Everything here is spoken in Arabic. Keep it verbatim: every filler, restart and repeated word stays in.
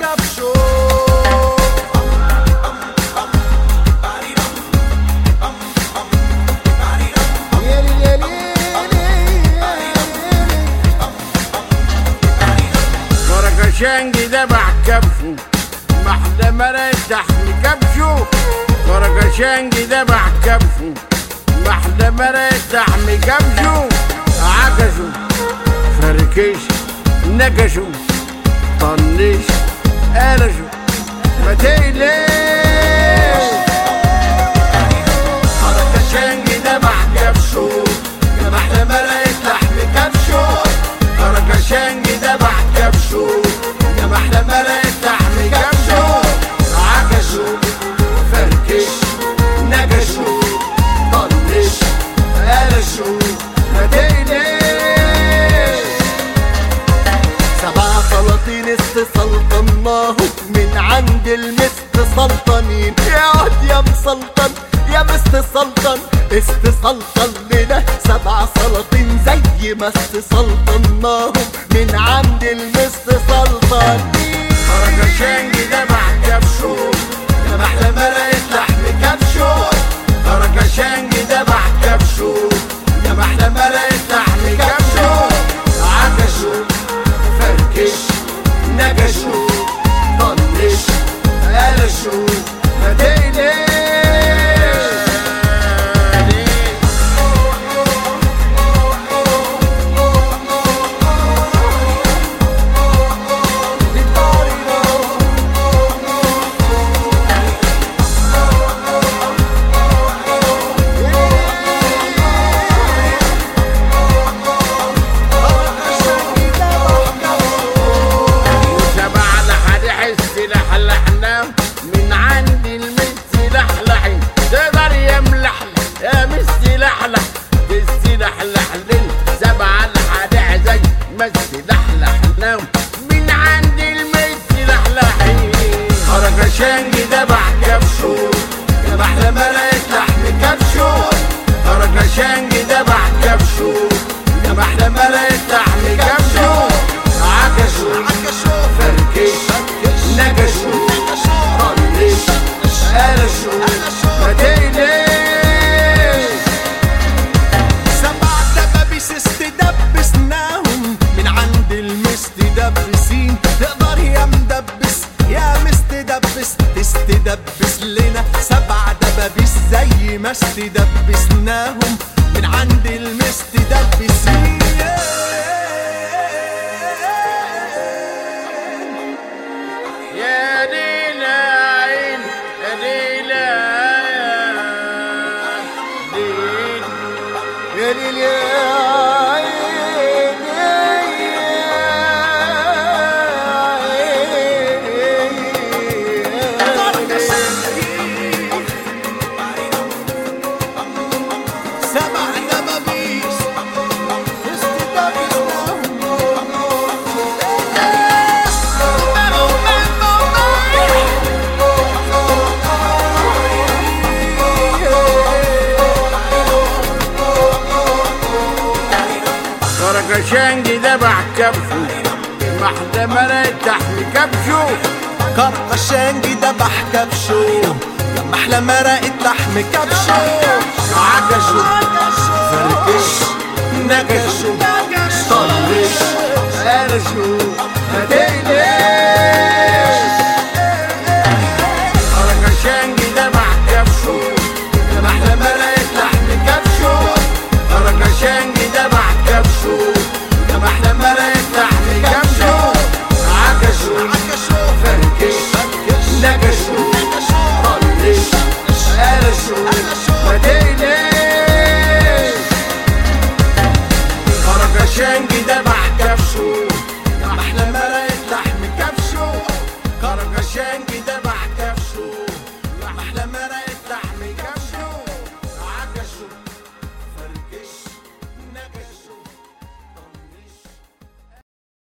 كبشو. كركشنجي دبح كبشه محلى مرق تحت كبشه. كركشنجي دبح كبشه محلى مرق تحت كبشه. عكشوا فركش نكشوا طنش قلشوا ما تقلقش. كركشنجي دبح كبشه محلى مرق تحت كبشه. كركشنجي دبح كبشه يا محلى مرق تحت كبشه. عكشوا فركش نكشوا طنش قلشوا ما تقلقش. سبع سلاطين استسلطناهم من عند المست سلطانين. يا واد يا مسلطن يا مست سلطن استسلطن لنا سبع سلاطين زي ما استسلطناهم من عند المست سلطانين. كركشنجي دبح كبشه يا محلى مرق لحم كبشه. كركشنجي دبح كبشه يا محلى مرق لحم كبشه. عكشوا فركش نكشوا طنش قلشوا ما تقلقش. من عند المس لحلحي تقدر يملحلح يا مس لحلح. تس لحلح للسبعة الحدع زي مس لحلحنا من عند المس لحلحي. كركشنجي دبح كبشه يا محلى مرق لحم كبشه. كركشنجي دبح كبشه يا محلى مرق لحم كبشه. عكشوا فركش نكشوا طنش قلشوا ما تقلقش. سبع دبابيس استدبسناهم من عند المست دبسين. تقدر يا مدبس يا مستدبس تستدبس لنا سبع دبابيس زي ما استدبسناهم من عند المست دبسين. يا ليل عين يا ليل ليل يا ليل يا سبع دبابيس كركشنجي دبح كبشه محلى مرق تحت كبشه. كركشنجي دبح كبشه يا محلى مرقة لحم كبشه. عكشوا فركش نكشوا طنش قلشوا ما تقلقش.